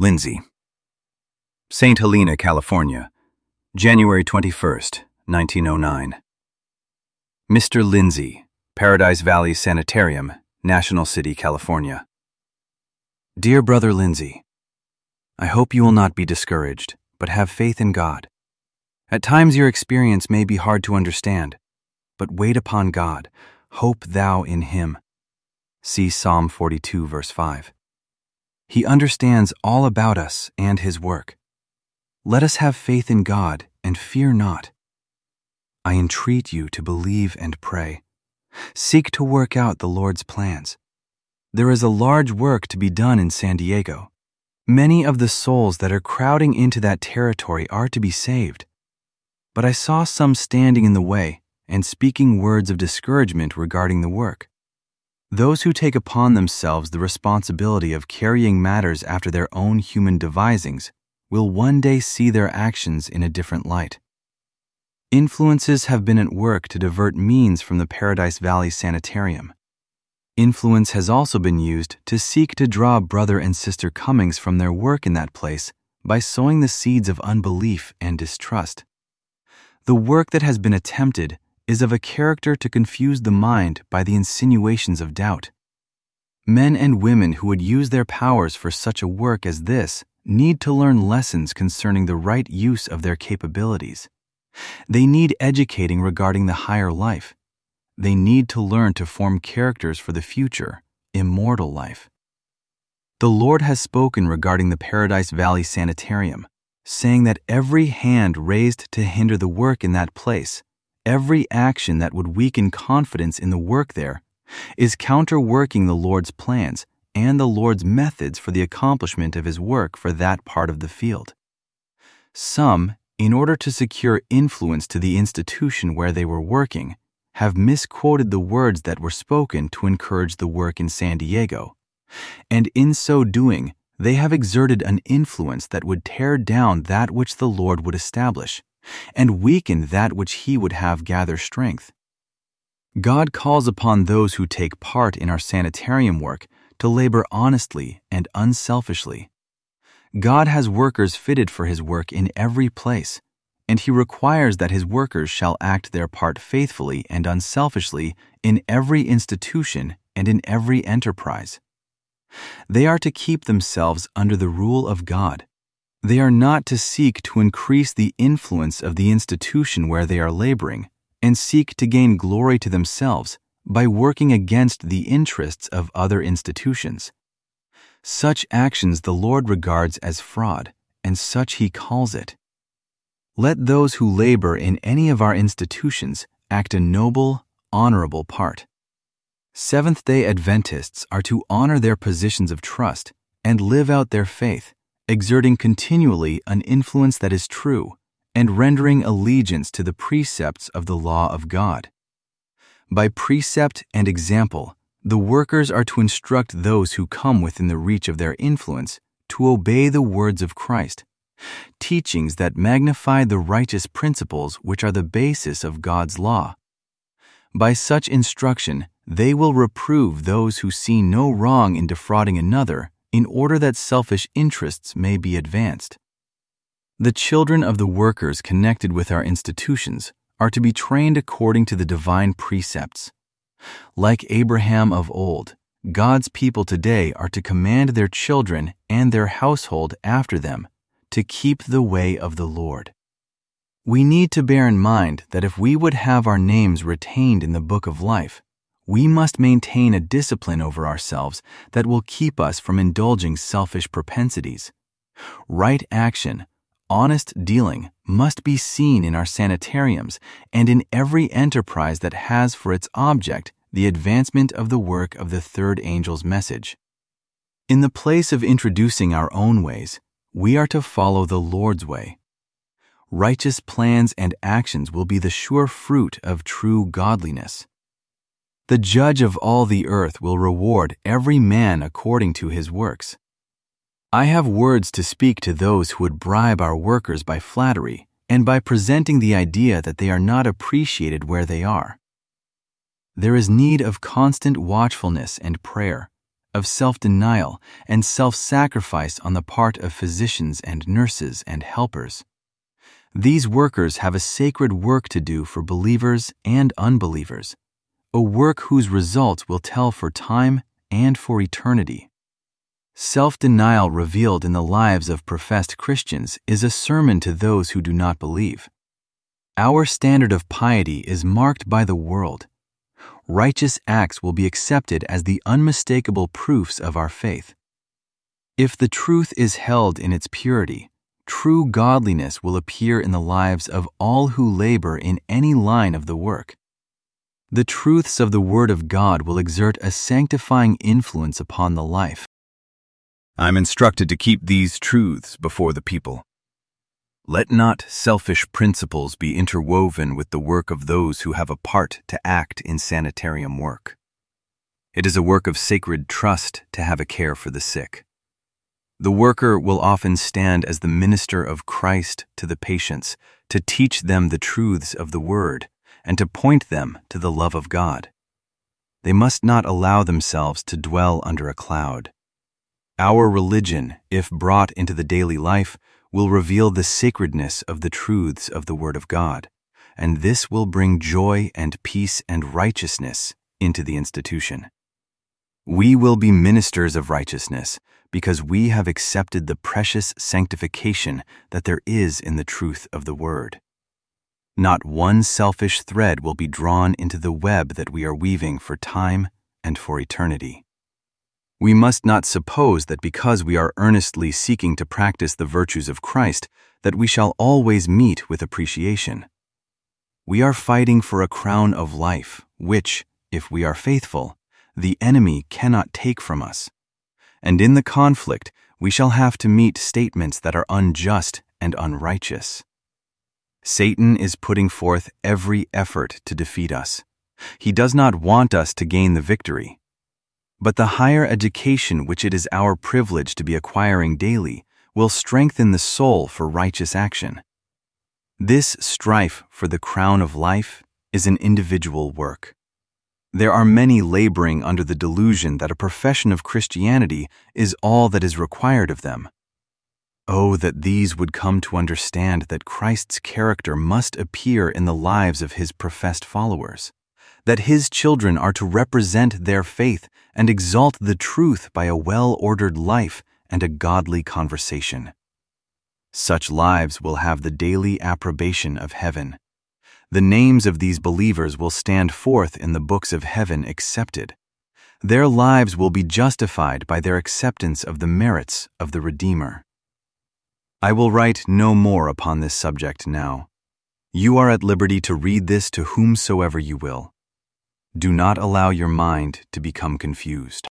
Lindsay. St. Helena, California, January 21st, 1909. Mr. Lindsay, Paradise Valley Sanitarium, National City, California. Dear Brother Lindsay, I hope you will not be discouraged, but have faith in God. At times your experience may be hard to understand, but wait upon God, hope thou in Him. See Psalm 42, verse 5. He understands all about us and His work. Let us have faith in God and fear not. I entreat you to believe and pray. Seek to work out the Lord's plans. There is a large work to be done in San Diego. Many of the souls that are crowding into that territory are to be saved. But I saw some standing in the way and speaking words of discouragement regarding the work. Those who take upon themselves the responsibility of carrying matters after their own human devisings will one day see their actions in a different light. Influences have been at work to divert means from the Paradise Valley Sanitarium. Influence has also been used to seek to draw Brother and Sister Cummings from their work in that place by sowing the seeds of unbelief and distrust. The work that has been attempted is of a character to confuse the mind by the insinuations of doubt. Men and women who would use their powers for such a work as this need to learn lessons concerning the right use of their capabilities. They need educating regarding the higher life. They need to learn to form characters for the future, immortal life. The Lord has spoken regarding the Paradise Valley Sanitarium, saying that every hand raised to hinder the work in that place, every action that would weaken confidence in the work there, is counterworking the Lord's plans and the Lord's methods for the accomplishment of His work for that part of the field. Some, in order to secure influence to the institution where they were working, have misquoted the words that were spoken to encourage the work in San Diego, and in so doing, they have exerted an influence that would tear down that which the Lord would establish, and weaken that which He would have gather strength. God calls upon those who take part in our sanitarium work to labor honestly and unselfishly. God has workers fitted for His work in every place, and He requires that His workers shall act their part faithfully and unselfishly in every institution and in every enterprise. They are to keep themselves under the rule of God. They are not to seek to increase the influence of the institution where they are laboring and seek to gain glory to themselves by working against the interests of other institutions. Such actions the Lord regards as fraud, and such He calls it. Let those who labor in any of our institutions act a noble, honorable part. Seventh-day Adventists are to honor their positions of trust and live out their faith, exerting continually an influence that is true and rendering allegiance to the precepts of the law of God. By precept and example, the workers are to instruct those who come within the reach of their influence to obey the words of Christ, teachings that magnify the righteous principles which are the basis of God's law. By such instruction, they will reprove those who see no wrong in defrauding another in order that selfish interests may be advanced. The children of the workers connected with our institutions are to be trained according to the divine precepts. Like Abraham of old, God's people today are to command their children and their household after them to keep the way of the Lord. We need to bear in mind that if we would have our names retained in the book of life, we must maintain a discipline over ourselves that will keep us from indulging selfish propensities. Right action, honest dealing must be seen in our sanitariums and in every enterprise that has for its object the advancement of the work of the third angel's message. In the place of introducing our own ways, we are to follow the Lord's way. Righteous plans and actions will be the sure fruit of true godliness. The judge of all the earth will reward every man according to his works. I have words to speak to those who would bribe our workers by flattery and by presenting the idea that they are not appreciated where they are. There is need of constant watchfulness and prayer, of self-denial and self-sacrifice on the part of physicians and nurses and helpers. These workers have a sacred work to do for believers and unbelievers, a work whose results will tell for time and for eternity. Self-denial revealed in the lives of professed Christians is a sermon to those who do not believe. Our standard of piety is marked by the world. Righteous acts will be accepted as the unmistakable proofs of our faith. If the truth is held in its purity, true godliness will appear in the lives of all who labor in any line of the work. The truths of the Word of God will exert a sanctifying influence upon the life. I'm instructed to keep these truths before the people. Let not selfish principles be interwoven with the work of those who have a part to act in sanitarium work. It is a work of sacred trust to have a care for the sick. The worker will often stand as the minister of Christ to the patients, to teach them the truths of the Word, and to point them to the love of God. They must not allow themselves to dwell under a cloud. Our religion, if brought into the daily life, will reveal the sacredness of the truths of the Word of God, and this will bring joy and peace and righteousness into the institution. We will be ministers of righteousness because we have accepted the precious sanctification that there is in the truth of the Word. Not one selfish thread will be drawn into the web that we are weaving for time and for eternity. We must not suppose that because we are earnestly seeking to practice the virtues of Christ, that we shall always meet with appreciation. We are fighting for a crown of life, which, if we are faithful, the enemy cannot take from us. And in the conflict, we shall have to meet statements that are unjust and unrighteous. Satan is putting forth every effort to defeat us. He does not want us to gain the victory. But the higher education which it is our privilege to be acquiring daily will strengthen the soul for righteous action. This strife for the crown of life is an individual work. There are many laboring under the delusion that a profession of Christianity is all that is required of them. Oh, that these would come to understand that Christ's character must appear in the lives of his professed followers, that his children are to represent their faith and exalt the truth by a well-ordered life and a godly conversation. Such lives will have the daily approbation of heaven. The names of these believers will stand forth in the books of heaven accepted. Their lives will be justified by their acceptance of the merits of the Redeemer. I will write no more upon this subject now. You are at liberty to read this to whomsoever you will. Do not allow your mind to become confused.